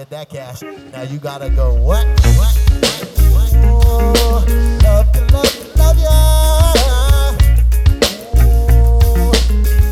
get that cash. Now you gotta go, what?